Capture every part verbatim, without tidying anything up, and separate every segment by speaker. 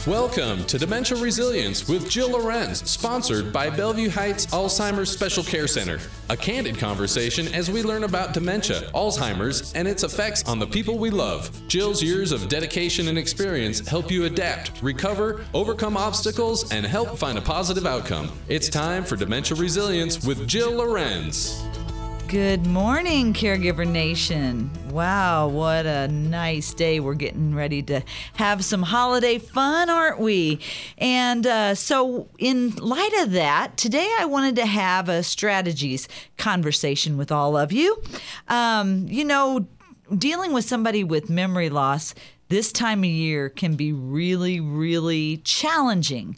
Speaker 1: Welcome to Dementia Resilience with Jill Lorenz, sponsored by Bellevue Heights Alzheimer's Special Care Center. A candid conversation as we learn about dementia, Alzheimer's, and its effects on the people we love. Jill's years of dedication and experience help you adapt, recover, overcome obstacles, and help find a positive outcome. It's time for Dementia Resilience with Jill Lorenz.
Speaker 2: Good morning, Caregiver Nation. Wow, what a nice day. We're getting ready to have some holiday fun, aren't we? And uh, so in light of that, today I wanted to have a strategies conversation with all of you. Um, you know, dealing with somebody with memory loss this time of year can be really, really challenging.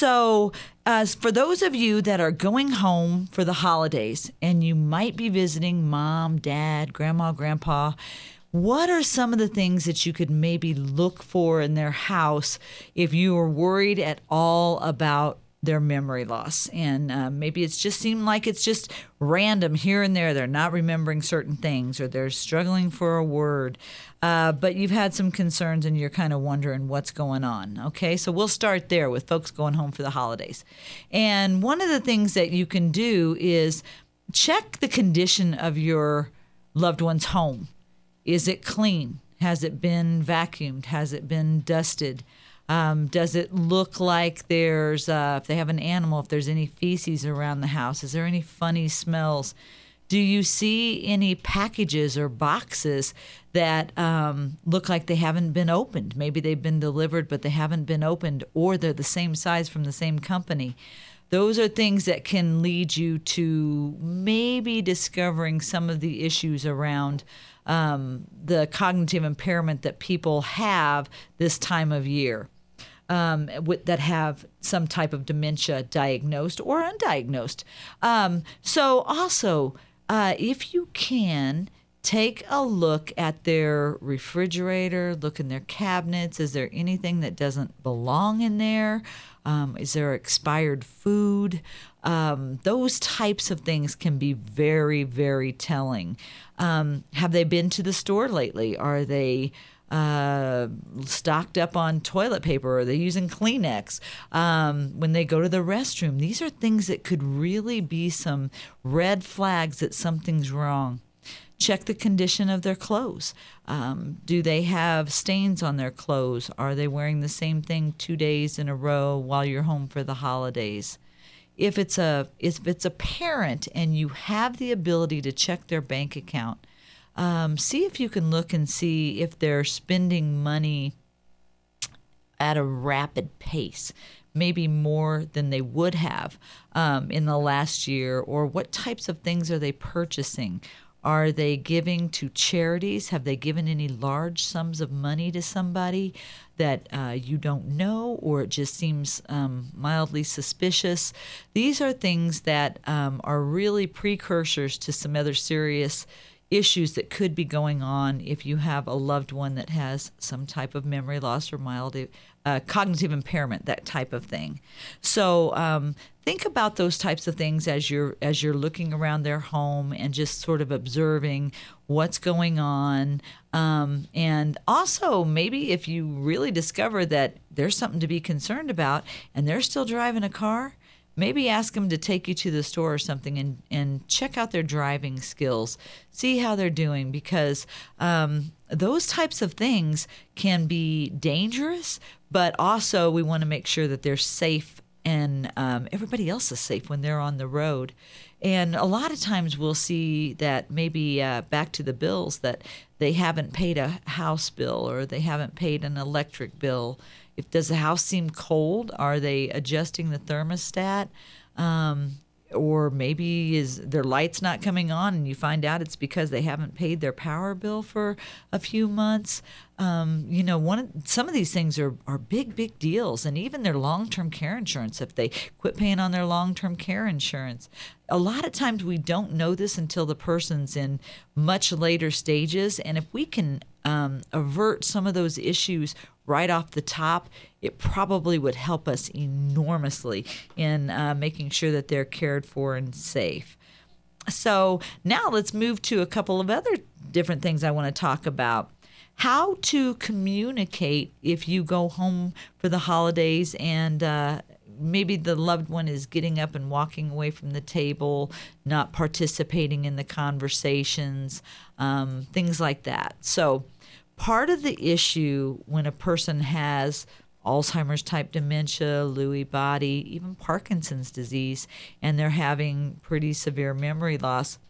Speaker 2: So uh, for those of you that are going home for the holidays and you might be visiting mom, dad, grandma, grandpa, what are some of the things that you could maybe look for in their house if you are worried at all about their memory loss? And uh, maybe it's just seemed like it's just random here and there. They're not remembering certain things or they're struggling for a word. Uh, but you've had some concerns and you're kind of wondering what's going on. Okay, so we'll start there with folks going home for the holidays. And one of the things that you can do is check the condition of your loved one's home. Is it clean? Has it been vacuumed? Has it been dusted? Um, does it look like there's, uh, if they have an animal, if there's any feces around the house? Is there any funny smells? Do you see any packages or boxes that um, look like they haven't been opened? Maybe they've been delivered, but they haven't been opened, or they're the same size from the same company. Those are things that can lead you to maybe discovering some of the issues around um, the cognitive impairment that people have this time of year. Um, with, that have some type of dementia diagnosed or undiagnosed. Um, so also, uh, if you can, take a look at their refrigerator, look in their cabinets. Is there anything that doesn't belong in there? Um, is there expired food? Um, those types of things can be very, very telling. Um, have they been to the store lately? Are they Uh, stocked up on toilet paper? Or are they using Kleenex um, when they go to the restroom? These are things that could really be some red flags that something's wrong. Check the condition of their clothes. Um, do they have stains on their clothes? Are they wearing the same thing two days in a row while you're home for the holidays? If it's a if it's a parent and you have the ability to check their bank account, Um, see if you can look and see if they're spending money at a rapid pace, maybe more than they would have um, in the last year, or what types of things are they purchasing? Are they giving to charities? Have they given any large sums of money to somebody that uh, you don't know, or it just seems um, mildly suspicious? These are things that um, are really precursors to some other serious issues that could be going on if you have a loved one that has some type of memory loss or mild uh, cognitive impairment, that type of thing. So um, think about those types of things as you're as you're looking around their home and just sort of observing what's going on. Um, and also, maybe if you really discover that there's something to be concerned about and they're still driving a car, maybe ask them to take you to the store or something and, and check out their driving skills, see how they're doing, because um, those types of things can be dangerous, but also we want to make sure that they're safe and um, everybody else is safe when they're on the road. And a lot of times we'll see that maybe uh, back to the bills that they haven't paid a house bill or they haven't paid an electric bill. If does the house seem cold? Are they adjusting the thermostat? Um, or maybe is their lights not coming on and you find out it's because they haven't paid their power bill for a few months. Um, you know, one of, some of these things are, are big, big deals. And even their long-term care insurance, if they quit paying on their long-term care insurance. A lot of times we don't know this until the person's in much later stages. And if we can um, avert some of those issues right off the top, it probably would help us enormously in uh, making sure that they're cared for and safe. So now let's move to a couple of other different things I want to talk about. how to communicate if you go home for the holidays and uh, maybe the loved one is getting up and walking away from the table, not participating in the conversations, um, things like that. So part of the issue when a person has Alzheimer's type dementia, Lewy body, even Parkinson's disease, and they're having pretty severe memory loss,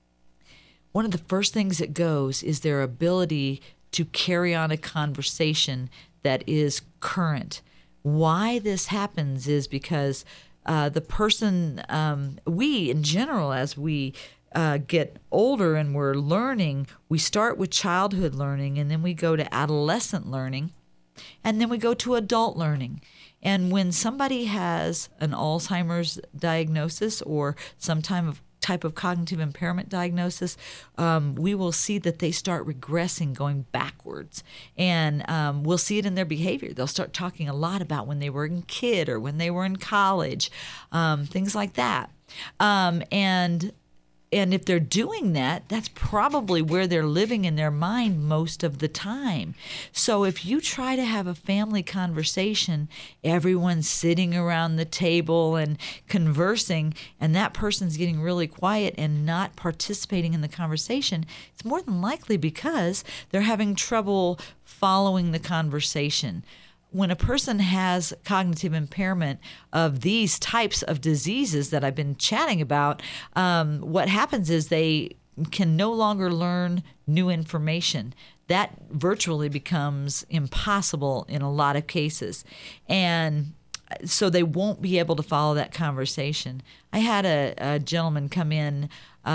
Speaker 2: one of the first things that goes is their ability to carry on a conversation that is current. Why this happens is because uh, the person, um, we in general, as we uh, get older and we're learning, we start with childhood learning, and then we go to adolescent learning, and then we go to adult learning. And when somebody has an Alzheimer's diagnosis or some type of type of cognitive impairment diagnosis, um, we will see that they start regressing, going backwards. And um, we'll see it in their behavior. They'll start talking a lot about when they were a kid or when they were in college, um, things like that. Um, and And if they're doing that, that's probably where they're living in their mind most of the time. So if you try to have a family conversation, everyone's sitting around the table and conversing, and that person's getting really quiet and not participating in the conversation, it's more than likely because they're having trouble following the conversation. When a person has cognitive impairment of these types of diseases that I've been chatting about, um, what happens is they can no longer learn new information. That virtually becomes impossible in a lot of cases. And so they won't be able to follow that conversation. I had a, a gentleman come in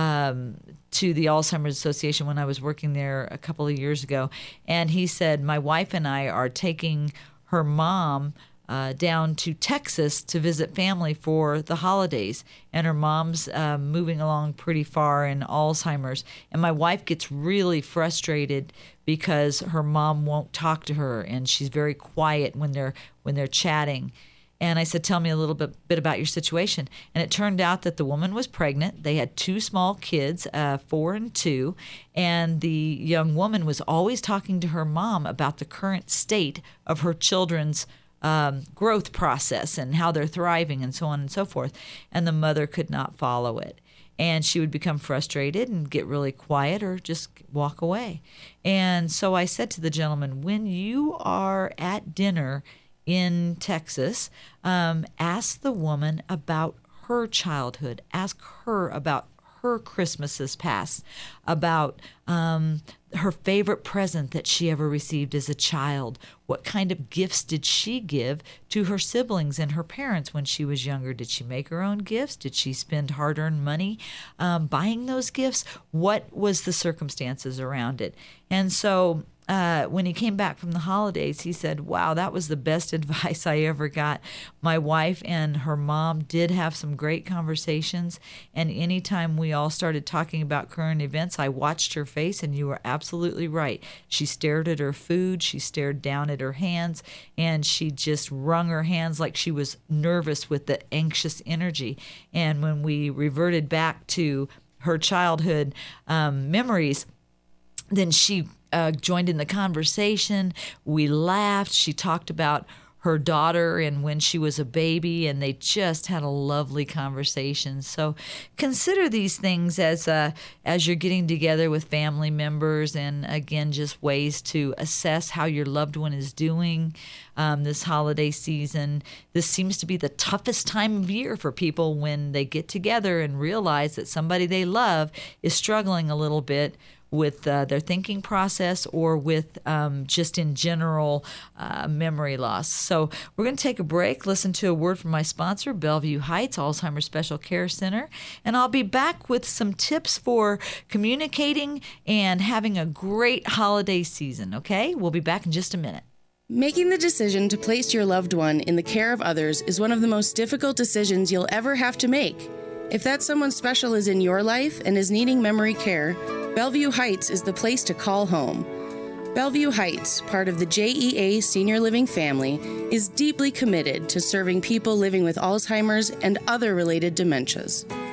Speaker 2: um, to the Alzheimer's Association when I was working there a couple of years ago, and he said, my wife and I are taking her mom uh, down to Texas to visit family for the holidays. And her mom's uh, moving along pretty far in Alzheimer's. And my wife gets really frustrated because her mom won't talk to her, and she's very quiet when they're when they're chatting. And I said, tell me a little bit, bit about your situation. And it turned out that the woman was pregnant. They had two small kids, uh, four and two. And the young woman was always talking to her mom about the current state of her children's um, growth process and how they're thriving and so on and so forth. And the mother could not follow it. And she would become frustrated and get really quiet or just walk away. And so I said to the gentleman, when you are at dinner in Texas, um, ask the woman about her childhood. Ask her about her Christmases past, about um, her favorite present that she ever received as a child. What kind of gifts did she give to her siblings and her parents when she was younger? Did she make her own gifts? Did she spend hard-earned money um, buying those gifts? What was the circumstances around it? And so Uh, when he came back from the holidays, he said, wow, that was the best advice I ever got. My wife and her mom did have some great conversations, and anytime we all started talking about current events, I watched her face, and you were absolutely right. She stared at her food, she stared down at her hands, and she just wrung her hands like she was nervous with the anxious energy. And when we reverted back to her childhood um, memories, then she Uh, joined in the conversation. We laughed. She talked about her daughter and when she was a baby, and they just had a lovely conversation. So consider these things as uh, as you're getting together with family members, and again, just ways to assess how your loved one is doing um, this holiday season. This seems to be the toughest time of year for people when they get together and realize that somebody they love is struggling a little bit with uh, their thinking process or with um, just in general uh, memory loss. So we're going to take a break, listen to a word from my sponsor, Bellevue Heights Alzheimer's Special Care Center, and I'll be back with some tips for communicating and having a great holiday season, okay? We'll be back in just a minute.
Speaker 3: Making the decision to place your loved one in the care of others is one of the most difficult decisions you'll ever have to make. If that someone special is in your life and is needing memory care, Bellevue Heights is the place to call home. Bellevue Heights, part of the J E A Senior Living family, is deeply committed to serving people living with Alzheimer's and other related dementias.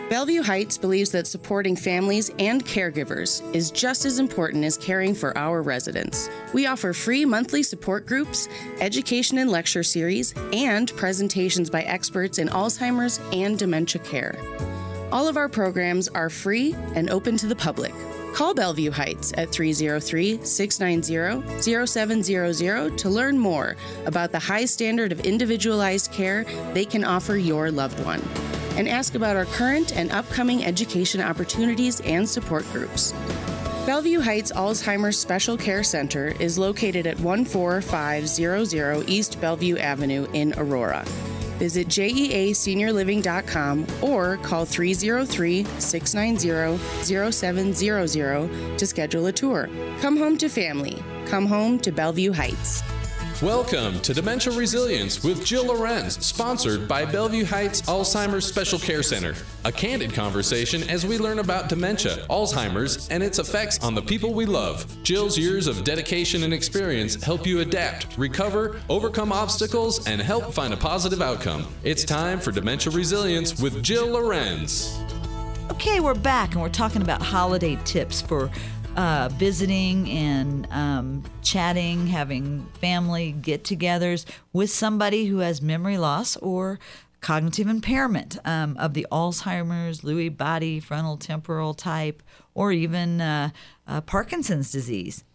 Speaker 3: Bellevue Heights believes that supporting families and caregivers is just as important as caring for our residents. We offer free monthly support groups, education and lecture series, and presentations by experts in Alzheimer's and dementia care. All of our programs are free and open to the public. Call Bellevue Heights at three oh three, six nine zero, zero seven zero zero to learn more about the high standard of individualized care they can offer your loved one, and ask about our current and upcoming education opportunities and support groups. Bellevue Heights Alzheimer's Special Care Center is located at one four five zero zero East Bellevue Avenue in Aurora. Visit J E A senior living dot com or call three oh three, six nine zero, zero seven zero zero to schedule a tour. Come home to family. Come home to Bellevue Heights.
Speaker 1: Welcome to Dementia Resilience with Jill Lorenz, sponsored by Bellevue Heights Alzheimer's Special Care Center. A candid conversation as we learn about dementia, Alzheimer's, and its effects on the people we love. Jill's years of dedication and experience help you adapt, recover, overcome obstacles, and help find a positive outcome. It's time for Dementia Resilience with Jill Lorenz.
Speaker 2: Okay, we're back and we're talking about holiday tips for Uh, visiting and um, chatting, having family get-togethers with somebody who has memory loss or cognitive impairment um, of the Alzheimer's, Lewy body, frontal temporal type, or even uh, uh, Parkinson's disease.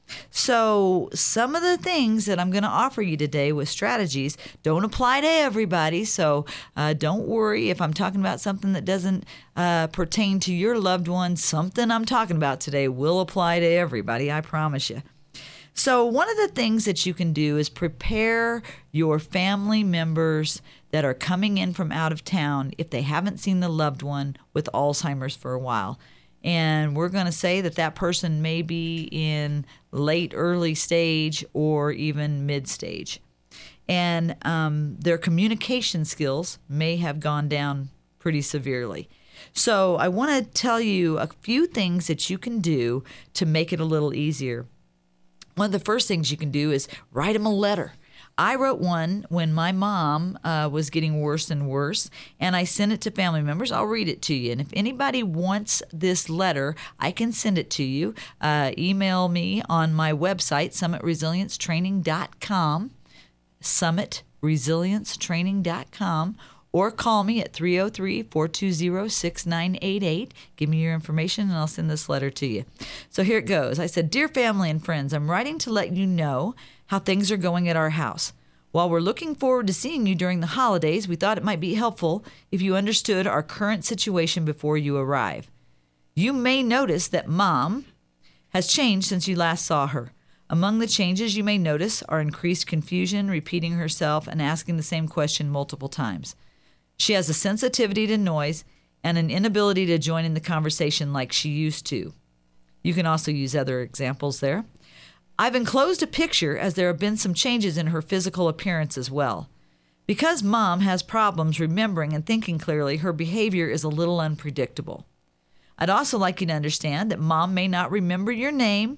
Speaker 2: So some of the things that I'm going to offer you today with strategies don't apply to everybody. So uh, don't worry if I'm talking about something that doesn't uh, pertain to your loved one. Something I'm talking about today will apply to everybody, I promise you. So one of the things that you can do is prepare your family members that are coming in from out of town if they haven't seen the loved one with Alzheimer's for a while. And we're going to say that that person may be in late, early stage or even mid stage. And um, their communication skills may have gone down pretty severely. So I want to tell you a few things that you can do to make it a little easier. One of the first things you can do is write them a letter. I wrote one when my mom uh, was getting worse and worse, and I sent it to family members. I'll read it to you. And if anybody wants this letter, I can send it to you. Uh, email me on my website, summit resilience training dot com, summit resilience training dot com, or call me at three oh three, four two zero, six nine eight eight. Give me your information, and I'll send this letter to you. So here it goes. I said, "Dear family and friends, I'm writing to let you know how things are going at our house. While we're looking forward to seeing you during the holidays, we thought it might be helpful if you understood our current situation before you arrive. You may notice that Mom has changed since you last saw her. Among the changes you may notice are increased confusion, repeating herself, and asking the same question multiple times. She has a sensitivity to noise and an inability to join in the conversation like she used to." You can also use other examples there. "I've enclosed a picture as there have been some changes in her physical appearance as well. Because Mom has problems remembering and thinking clearly, her behavior is a little unpredictable. I'd also like you to understand that Mom may not remember your name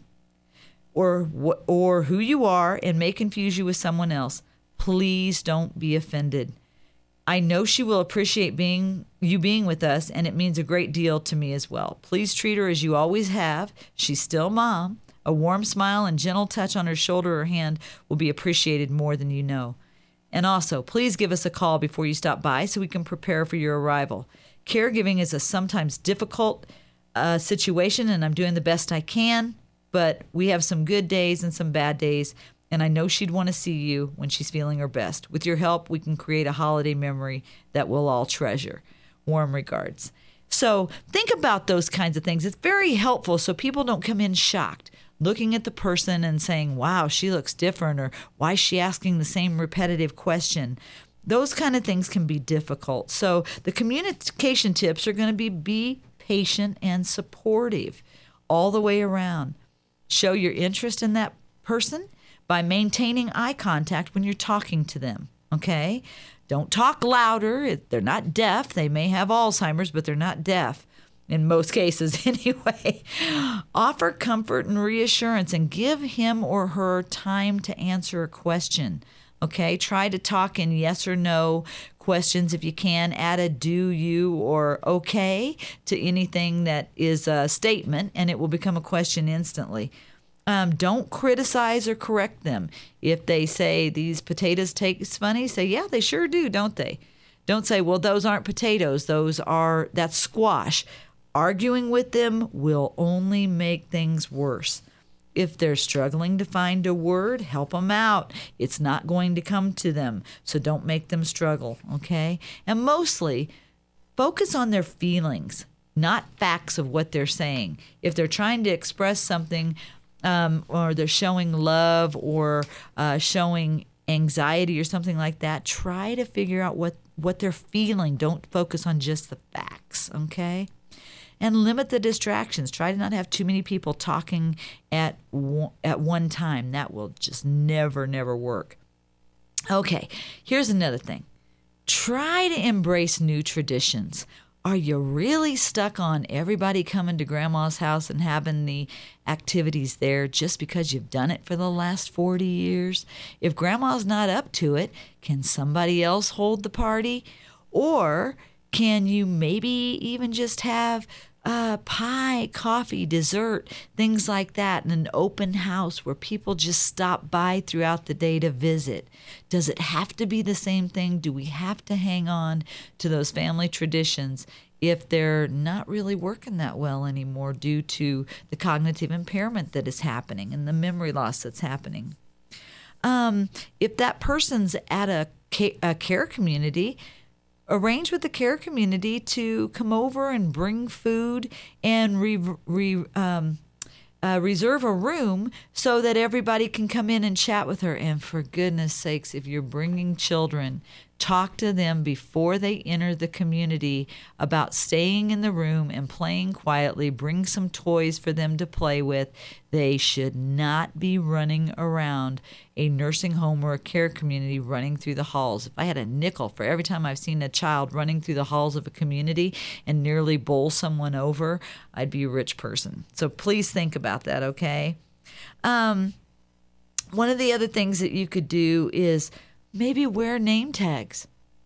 Speaker 2: or wh- or who you are and may confuse you with someone else. Please don't be offended. I know she will appreciate being you being with us, and it means a great deal to me as well. Please treat her as you always have. She's still Mom. A warm smile and gentle touch on her shoulder or hand will be appreciated more than you know. And also, please give us a call before you stop by so we can prepare for your arrival. Caregiving is a sometimes difficult uh, situation, and I'm doing the best I can, but we have some good days and some bad days, and I know she'd want to see you when she's feeling her best. With your help, we can create a holiday memory that we'll all treasure. Warm regards." So think about those kinds of things. It's very helpful so people don't come in shocked, looking at the person and saying, wow, she looks different, or why is she asking the same repetitive question? Those kind of things can be difficult. So the communication tips are going to be be patient and supportive all the way around. Show your interest in that person by maintaining eye contact when you're talking to them, okay? Don't talk louder. They're not deaf. They may have Alzheimer's, but they're not deaf. In most cases, anyway. Offer comfort and reassurance and give him or her time to answer a question. Okay, try to talk in yes or no questions if you can. Add a do, you, or okay to anything that is a statement, and it will become a question instantly. Um, don't criticize or correct them. If they say these potatoes taste funny, say, yeah, they sure do, don't they? Don't say, well, those aren't potatoes. Those are, that's squash. Arguing with them will only make things worse. If they're struggling to find a word, help them out. It's not going to come to them, so don't make them struggle, okay? And mostly, focus on their feelings, not facts of what they're saying. If they're trying to express something, um, or they're showing love or uh, showing anxiety or something like that, try to figure out what, what they're feeling. Don't focus on just the facts, okay? And limit the distractions. Try to not have too many people talking at one, at one time. That will just never, never work. Okay, here's another thing. Try to embrace new traditions. Are you really stuck on everybody coming to Grandma's house and having the activities there just because you've done it for the last forty years? If Grandma's not up to it, can somebody else hold the party? Or can you maybe even just have Uh, pie, coffee, dessert, things like that, in an open house where people just stop by throughout the day to visit? Does it have to be the same thing? Do we have to hang on to those family traditions if they're not really working that well anymore due to the cognitive impairment that is happening and the memory loss that's happening? Um, if that person's at a, ca- a care community, arrange with the care community to come over and bring food and re, re, um, uh, reserve a room so that everybody can come in and chat with her. And for goodness sakes, if you're bringing children, talk to them before they enter the community about staying in the room and playing quietly. Bring some toys for them to play with. They should not be running around a nursing home or a care community running through the halls. If I had a nickel for every time I've seen a child running through the halls of a community and nearly bowl someone over, I'd be a rich person. So please think about that, okay? Um, one of the other things that you could do is maybe wear name tags.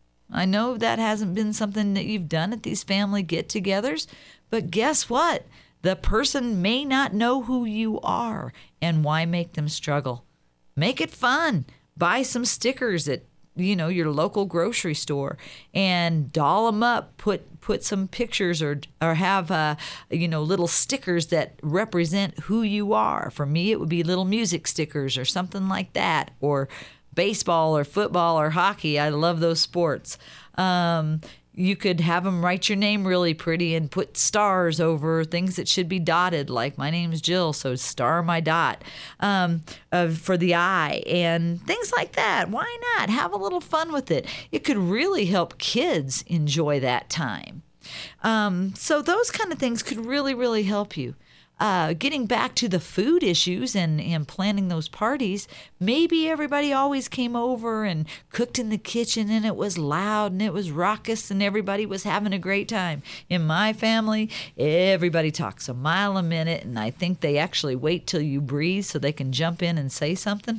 Speaker 2: I know that hasn't been something that you've done at these family get-togethers, but guess what? The person may not know who you are, and why make them struggle? Make it fun. Buy some stickers at, you know, your local grocery store and doll them up. Put put some pictures or or have uh, you know, little stickers that represent who you are. For me, it would be little music stickers or something like that, or baseball or football or hockey. I love those sports. Um, you could have them write your name really pretty and put stars over things that should be dotted, like my name's Jill, so star my dot um, uh, for the I, and things like that. Why not? Have a little fun with it. It could really help kids enjoy that time. Um, so those kind of things could really, really help you. Uh, getting back to the food issues and, and planning those parties, maybe everybody always came over and cooked in the kitchen and it was loud and it was raucous and everybody was having a great time. In my family, everybody talks a mile a minute, and I think they actually wait till you breathe so they can jump in and say something.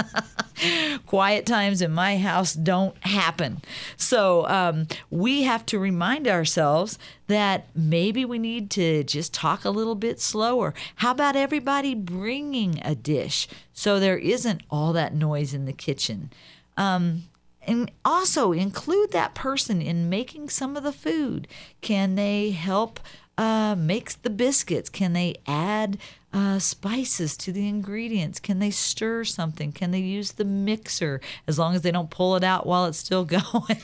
Speaker 2: Quiet times in my house don't happen. So um, we have to remind ourselves that maybe we need to just talk a little bit slower. How about everybody bringing a dish so there isn't all that noise in the kitchen? Um, and also include that person in making some of the food. Can they help uh, make the biscuits? Can they add uh, spices to the ingredients? Can they stir something? Can they use the mixer, as long as they don't pull it out while it's still going?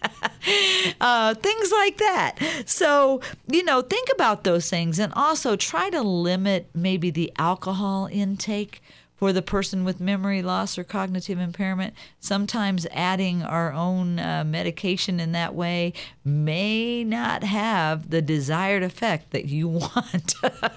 Speaker 2: uh, things like that. So, you know, think about those things, and also try to limit maybe the alcohol intake for the person with memory loss or cognitive impairment. Sometimes adding our own uh, medication in that way may not have the desired effect that you want.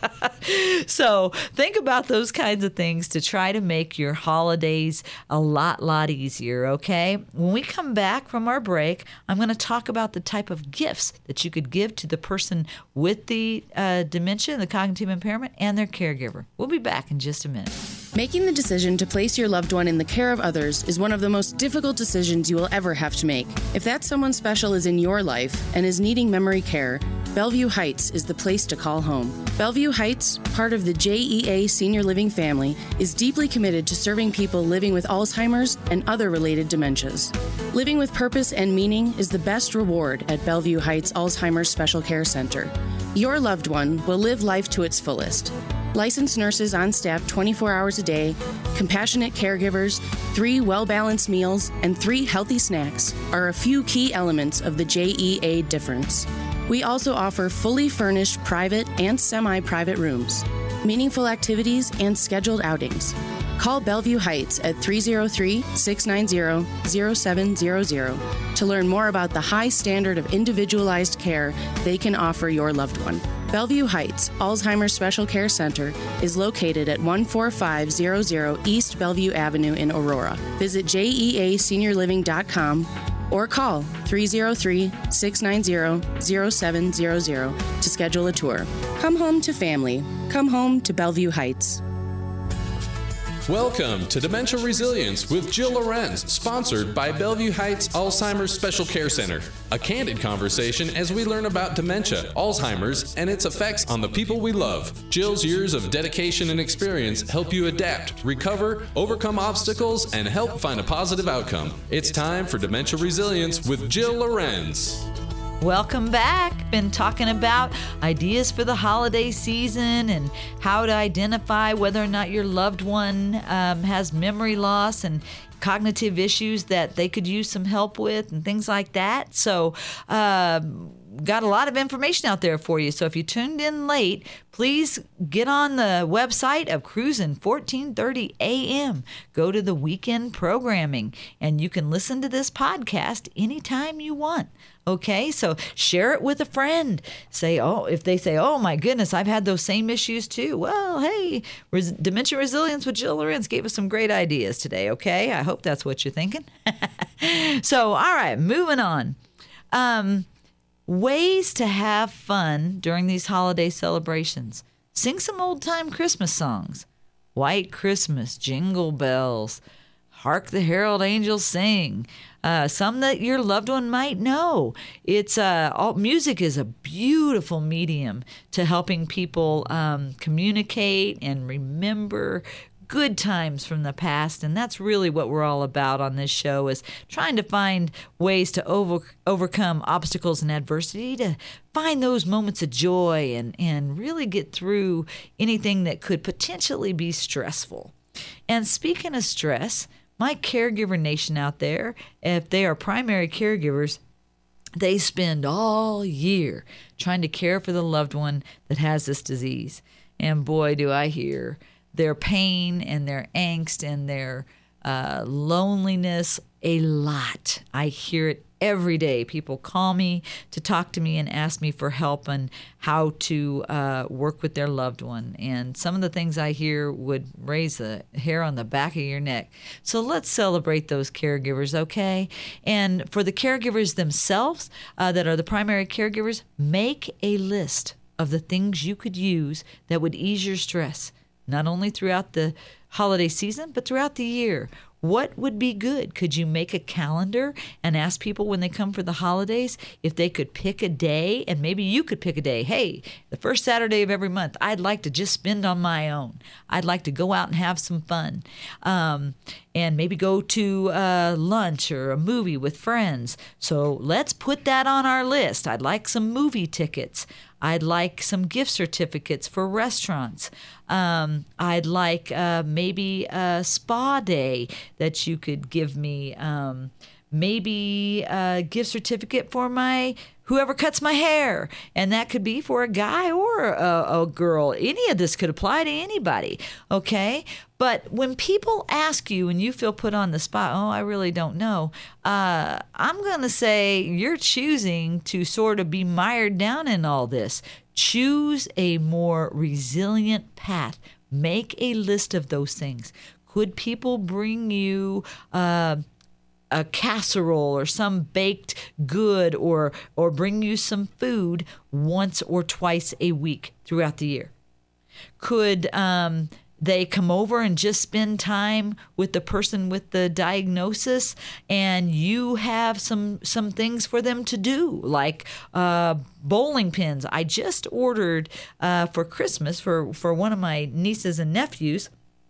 Speaker 2: So think about those kinds of things to try to make your holidays a lot, lot easier, okay? When we come back from our break, I'm going to talk about the type of gifts that you could give to the person with the uh, dementia and the cognitive impairment and their caregiver. We'll be back in just a minute.
Speaker 3: Making the decision to place your loved one in the care of others is one of the most difficult decisions you will ever have to make. If that someone special is in your life and is needing memory care, Bellevue Heights is the place to call home. Bellevue Heights, part of the J E A Senior Living family, is deeply committed to serving people living with Alzheimer's and other related dementias. Living with purpose and meaning is the best reward at Bellevue Heights Alzheimer's Special Care Center. Your loved one will live life to its fullest. Licensed nurses on staff twenty-four hours a day, compassionate caregivers, three well-balanced meals, and three healthy snacks are a few key elements of the J E A difference. We also offer fully furnished private and semi-private rooms, meaningful activities, and scheduled outings. Call Bellevue Heights at three oh three, six nine zero, zero seven zero zero to learn more about the high standard of individualized care they can offer your loved one. Bellevue Heights Alzheimer's Special Care Center is located at one four five zero zero East Bellevue Avenue in Aurora. Visit J E A senior living dot com or call three oh three, six nine zero, zero seven zero zero to schedule a tour. Come home to family. Come home to Bellevue Heights.
Speaker 1: Welcome to Dementia Resilience with Jill Lorenz, sponsored by Bellevue Heights Alzheimer's Special Care Center. A candid conversation as we learn about dementia, Alzheimer's, and its effects on the people we love. Jill's years of dedication and experience help you adapt, recover, overcome obstacles, and help find a positive outcome. It's time for Dementia Resilience with Jill Lorenz.
Speaker 2: Welcome back. Been talking about ideas for the holiday season and how to identify whether or not your loved one um, has memory loss and cognitive issues that they could use some help with and things like that. So, uh, got a lot of information out there for you. So if you tuned in late, please get on the website of Cruisin' fourteen thirty A M. Go to the weekend programming, and you can listen to this podcast anytime you want. Okay, so share it with a friend. Say, oh, if they say, oh my goodness, I've had those same issues too. Well, hey, Res- Dementia Resilience with Jill Lorenz gave us some great ideas today. Okay, I hope that's what you're thinking. So, all right, moving on. Um, ways to have fun during these holiday celebrations. Sing some old-time Christmas songs. White Christmas, Jingle Bells, Hark the Herald Angels Sing. Uh, some that your loved one might know. It's uh, all, music is a beautiful medium to helping people um, communicate and remember good times from the past, and that's really what we're all about on this show, is trying to find ways to over, overcome obstacles and adversity, to find those moments of joy and, and really get through anything that could potentially be stressful. And speaking of stress, my caregiver nation out there, if they are primary caregivers, they spend all year trying to care for the loved one that has this disease. And boy, do I hear their pain and their angst and their uh, loneliness a lot. I hear it every day. People call me to talk to me and ask me for help on how to uh, work with their loved one. And some of the things I hear would raise the hair on the back of your neck. So let's celebrate those caregivers, okay? And for the caregivers themselves uh, that are the primary caregivers, make a list of the things you could use that would ease your stress, not only throughout the holiday season, but throughout the year. What would be good? Could you make a calendar and ask people when they come for the holidays if they could pick a day, and maybe you could pick a day. Hey, the first Saturday of every month, I'd like to just spend on my own. I'd like to go out and have some fun. Um, and maybe go to uh, lunch or a movie with friends. So let's put that on our list. I'd like some movie tickets. I'd like some gift certificates for restaurants. Um, I'd like uh, maybe a spa day that you could give me. Um, maybe a gift certificate for my whoever cuts my hair. And that could be for a guy or a, a girl. Any of this could apply to anybody, okay? But when people ask you and you feel put on the spot, oh, I really don't know, uh, I'm going to say you're choosing to sort of be mired down in all this. Choose a more resilient path. Make a list of those things. Could people bring you uh, a casserole or some baked good, or or bring you some food once or twice a week throughout the year? Could um, they come over and just spend time with the person with the diagnosis, and you have some some things for them to do, like uh, bowling pins. I just ordered uh, for Christmas for, for one of my nieces and nephews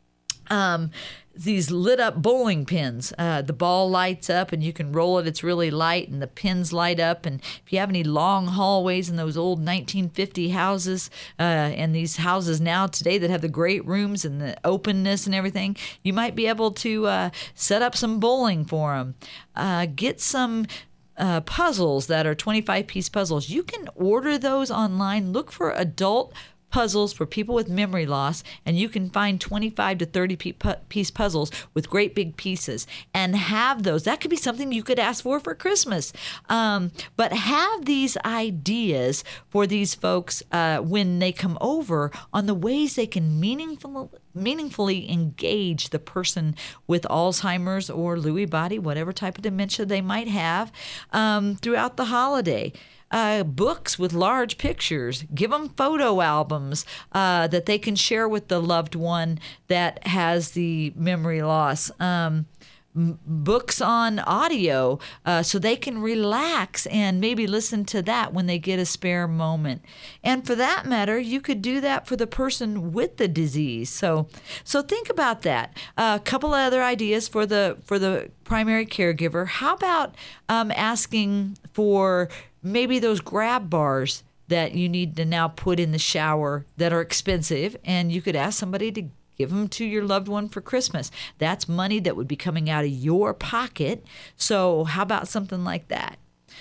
Speaker 2: um, these lit up bowling pins. Uh, the ball lights up and you can roll it. It's really light and the pins light up. And if you have any long hallways in those old nineteen fifty houses uh, and these houses now today that have the great rooms and the openness and everything, you might be able to uh, set up some bowling for them. Uh, get some uh, puzzles that are twenty-five piece puzzles. You can order those online. Look for adult puzzles for people with memory loss, and you can find twenty-five to thirty piece puzzles with great big pieces and have those. That could be something you could ask for for Christmas. Um, but have these ideas for these folks uh, when they come over on the ways they can meaningful, meaningfully engage the person with Alzheimer's or Lewy body, whatever type of dementia they might have, um, throughout the holiday. Uh, books with large pictures. Give them photo albums uh, that they can share with the loved one that has the memory loss. Um, m- books on audio uh, so they can relax and maybe listen to that when they get a spare moment. And for that matter, you could do that for the person with the disease. So, so think about that. A uh, couple of other ideas for the for the primary caregiver. How about um, asking for maybe those grab bars that you need to now put in the shower that are expensive, and you could ask somebody to give them to your loved one for Christmas. That's money that would be coming out of your pocket. So how about something like that?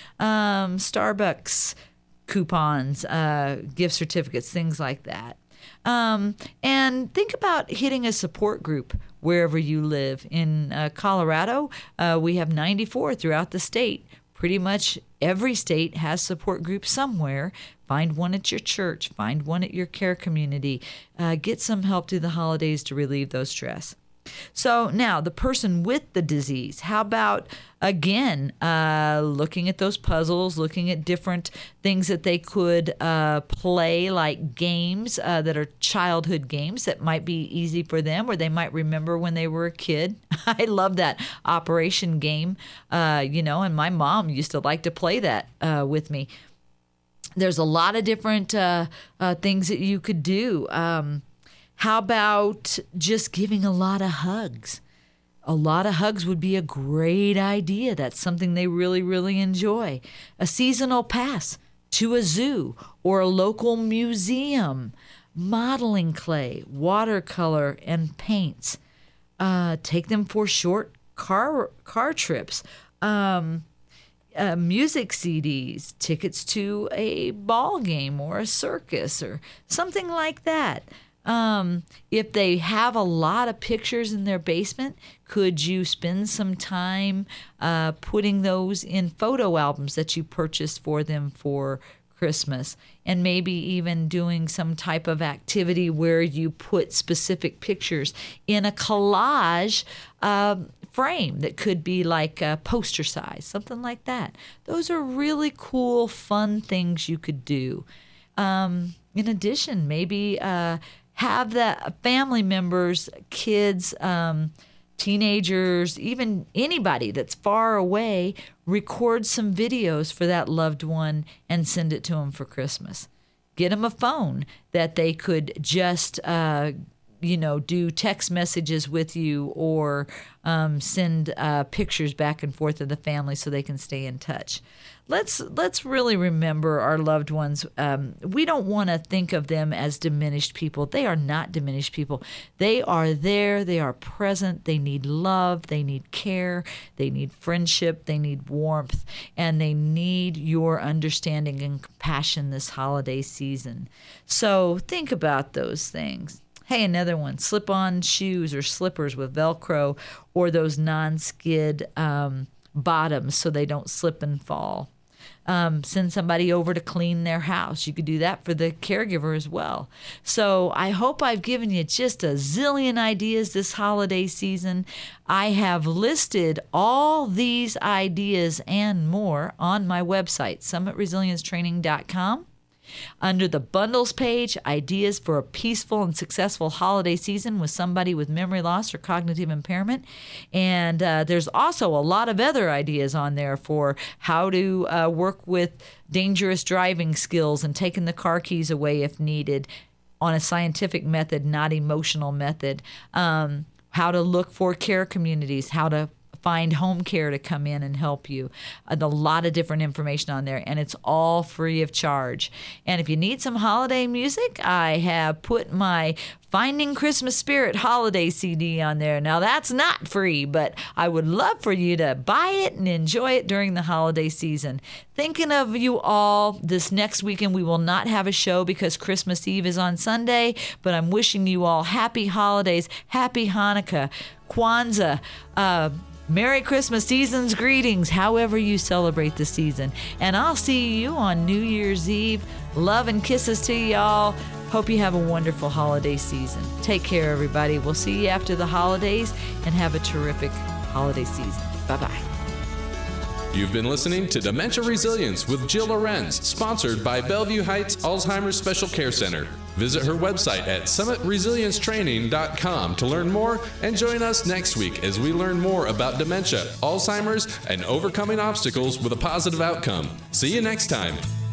Speaker 2: Um, Starbucks coupons, uh, gift certificates, things like that. Um, and think about hitting a support group wherever you live. In uh, Colorado, uh, we have ninety-four throughout the state. Pretty much every state has support groups somewhere. Find one at your church. Find one at your care community. Uh, get some help through the holidays to relieve those stress. So now the person with the disease, how about, again, uh, looking at those puzzles, looking at different things that they could uh, play, like games uh, that are childhood games that might be easy for them, or they might remember when they were a kid. I love that Operation game, uh, you know, and my mom used to like to play that uh, with me. There's a lot of different uh, uh, things that you could do. Um, How about just giving a lot of hugs? A lot of hugs would be a great idea. That's something they really, really enjoy. A seasonal pass to a zoo or a local museum. Modeling clay, watercolor, and paints. Uh, take them for short car car trips. Um, uh, music C Ds, tickets to a ball game or a circus or something like that. Um, if they have a lot of pictures in their basement, could you spend some time uh, putting those in photo albums that you purchased for them for Christmas? And maybe even doing some type of activity where you put specific pictures in a collage uh, frame that could be like a poster size, something like that. Those are really cool, fun things you could do. Um, in addition, maybe uh, have the family members, kids, um, teenagers, even anybody that's far away, record some videos for that loved one and send it to them for Christmas. Get them a phone that they could just, uh, you know, do text messages with you or um, send uh, pictures back and forth of the family so they can stay in touch. Let's let's really remember our loved ones. Um, we don't want to think of them as diminished people. They are not diminished people. They are there. They are present. They need love. They need care. They need friendship. They need warmth. And they need your understanding and compassion this holiday season. So think about those things. Hey, another one, slip-on shoes or slippers with Velcro or those non-skid um, bottoms so they don't slip and fall. Um, send somebody over to clean their house. You could do that for the caregiver as well. So I hope I've given you just a zillion ideas this holiday season. I have listed all these ideas and more on my website, summit resilience training dot com. Under the bundles page, ideas for a peaceful and successful holiday season with somebody with memory loss or cognitive impairment. And uh, there's also a lot of other ideas on there for how to uh, work with dangerous driving skills and taking the car keys away if needed on a scientific method, not emotional method. Um, how to look for care communities, how to find home care to come in and help you. A lot of different information on there, and it's all free of charge. And if you need some holiday music, I have put my Finding Christmas Spirit holiday C D on there. Now, that's not free, but I would love for you to buy it and enjoy it during the holiday season. Thinking of you all. This next weekend we will not have a show because Christmas Eve is on Sunday, but I'm wishing you all happy holidays, happy Hanukkah, Kwanzaa, uh, Merry Christmas, season's greetings, however you celebrate the season. And I'll see you on New Year's Eve. Love and kisses to y'all. Hope you have a wonderful holiday season. Take care, everybody. We'll see you after the holidays, and have a terrific holiday season. Bye-bye.
Speaker 1: You've been listening to Dementia Resilience with Jill Lorenz, sponsored by Bellevue Heights Alzheimer's Special Care Center. Visit her website at summit resilience training dot com to learn more, and join us next week as we learn more about dementia, Alzheimer's, and overcoming obstacles with a positive outcome. See you next time.